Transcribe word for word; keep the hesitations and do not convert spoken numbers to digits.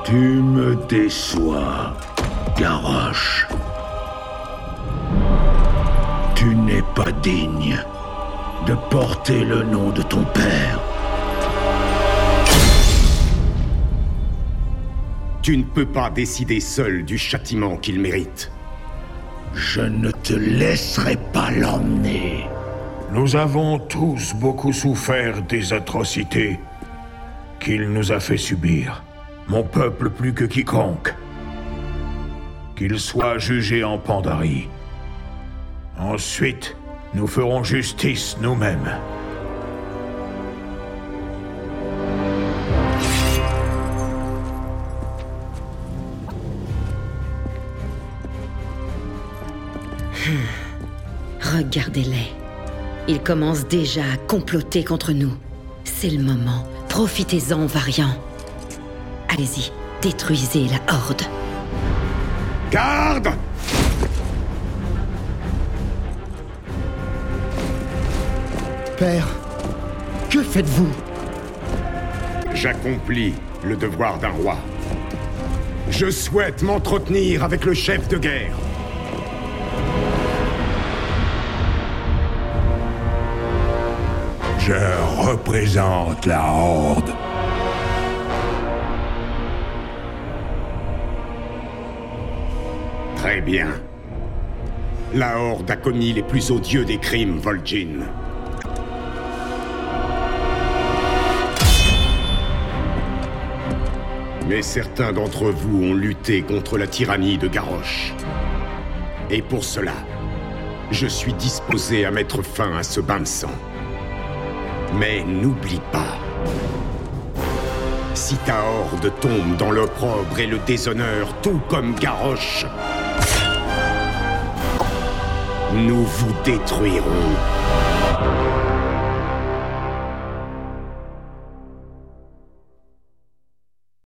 Tu me déçois, Garrosh. Tu n'es pas digne de porter le nom de ton père. Tu ne peux pas décider seul du châtiment qu'il mérite. Je ne te laisserai pas l'emmener. Nous avons tous beaucoup souffert des atrocités qu'il nous a fait subir. Mon peuple plus que quiconque. Qu'il soit jugé en Pandarie. Ensuite, nous ferons justice nous-mêmes. Regardez-les. Ils commencent déjà à comploter contre nous. C'est le moment. Profitez-en, variants. Allez-y, détruisez la Horde. Garde! Père, que faites-vous? J'accomplis le devoir d'un roi. Je souhaite m'entretenir avec le chef de guerre. Je représente la Horde. Très bien. La Horde a commis les plus odieux des crimes, Vol'jin. Mais certains d'entre vous ont lutté contre la tyrannie de Garrosh. Et pour cela, je suis disposé à mettre fin à ce bain de sang. Mais n'oublie pas, si ta horde tombe dans l'opprobre et le déshonneur, tout comme Garrosh, nous vous détruirons.